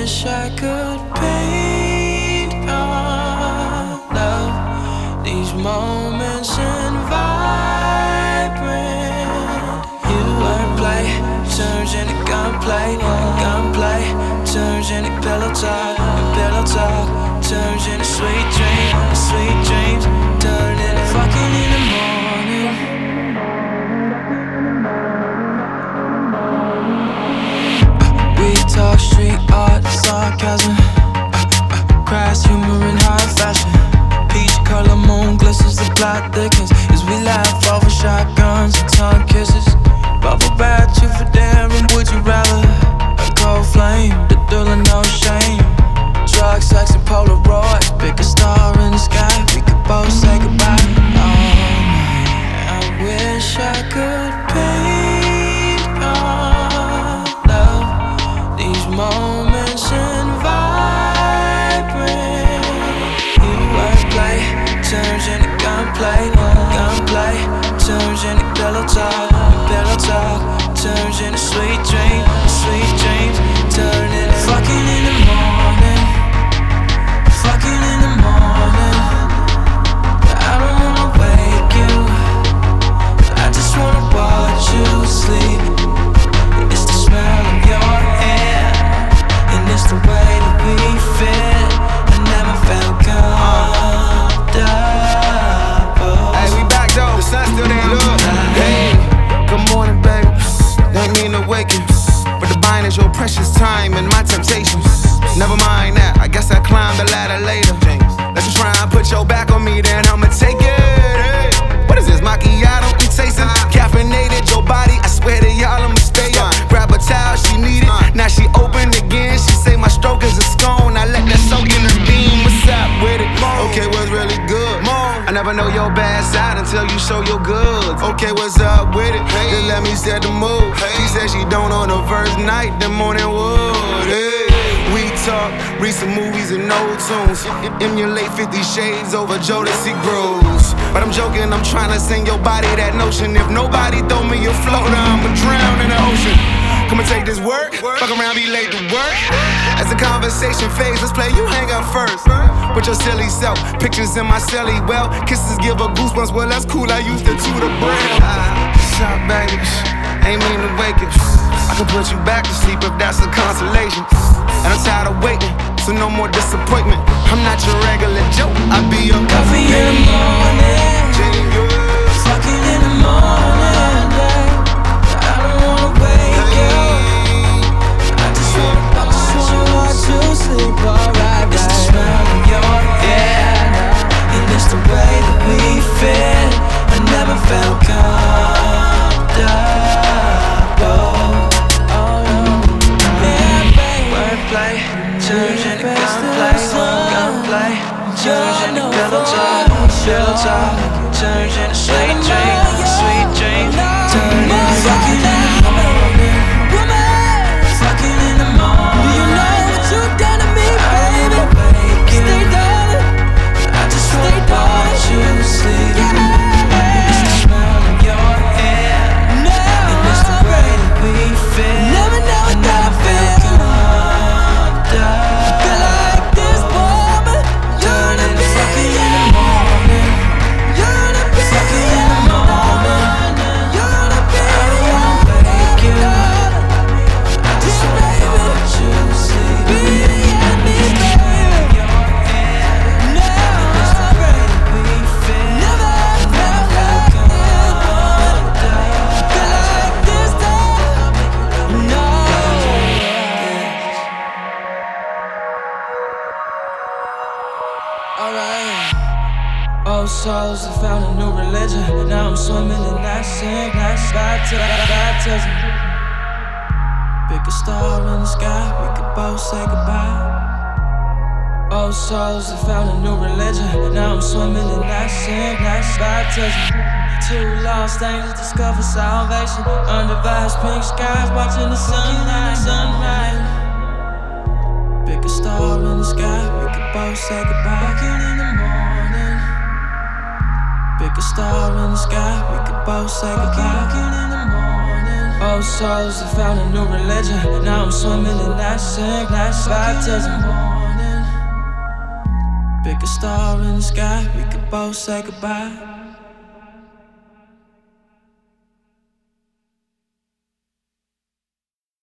wish I could paint our love, these moments in vibrant. You wordplay turns into gunplay, gunplay turns into pillow talk, and pillow talk turns into sweet dreams, sweet dreams turn into fucking in the morning. We talk street art, sarcasm, crass humor in high fashion. Peach color moon glistens, the plot thickens as we laugh over shotguns and tongue kisses. Bubble bath, you for daring, would you rather? A cold flame, the thrill of no shame. Drugs, sex, and Polaroids. Pick a star in the sky, we could both say goodbye. I wish I could paint our love, these moments in vibrant. You wordplay turns into gunplay, gunplay turns into pillow talk, pillow talk turns into sweet dreams, sweet dreams turn into fucking in the morning, fucking in the morning. But I don't wanna wake you, I just wanna watch you sleep. It's the smell of your hair, and it's the way that we fit. I never felt comfortable. Hey, we back though, the sun's still there, look. Hey, good morning, baby. Ain't mean to wake you, but the bind is your precious time and my temptations. Never mind that, I guess I climb the ladder later. Let's try and put your back on me, then I'ma take it. Hey, what is this, macchiato? I'm tasting caffeinated, your body, I swear to y'all I'ma stay up. Grab a towel, she need it, now she opened again. She say my stroke is a scone, I let that soak in her beam. What's up with it? Okay, what's really good? I never know your bad side until you show your goods. Okay, what's up with it? Just let me set the mood. She said she don't on the first night, the morning wood. Hey. We talk, read some movies and old tunes. Emulate 50 Shades over Jodeci grooves. But I'm joking, I'm trying to sing your body that notion. If nobody throw me a floater, I'ma drown in the ocean. Come and take this work, fuck around, be late to work. As the conversation fades, let's play, you hang up first. Put your silly self, pictures in my celly. Well, kisses give her goosebumps, well that's cool, I used it to the brain. Stop, baby, ain't mean to wake you. I can put you back to sleep if that's a consolation. And I'm tired of waiting, so no more disappointment. I'm not your regular joke, I be your coffee in the morning, fucking in the morning. I don't wanna wake you, I just wanna watch you sleep, alright. It's the smell of your hair, and it's the way that we fit. I never felt comfortable. Wordplay turns into gunplay, gunplay turns into pillow talk, pillow talk turns into sweet dreams, sweet dreams turn into fucking in the morning, fucking in the morning. Do you know what you've done to me, baby? Stay darling, I just wanna watch you sleep. It's the smell of your hair, and it's the way that we fit. Never know what that feels. Feel like this moment, you're gonna be fucking in the morning. You're gonna be fucking in the morning. You're gonna be. I don't wanna wake you. I just wanna watch you sleep. Baby, I need baby. It's the way that we fit. Never felt like feel like this time. No. Alright. Old souls have found a new religion. Now I'm swimming in that sink, that baptism. Pick a star in the sky, we could both say goodbye. Old souls have found a new religion. Now I'm swimming in that sink, that baptism. Two lost angels discover salvation under vast pink skies, watching the sunrise, sunrise. Pick a star in the sky, we could both say goodbye. Walking in the morning. Pick a star in the sky, we could both say goodbye. Walking in the morning. Old souls have found a new religion. Now I'm swimming in that sink, that baptism. Pick a star in the sky, we could both say goodbye.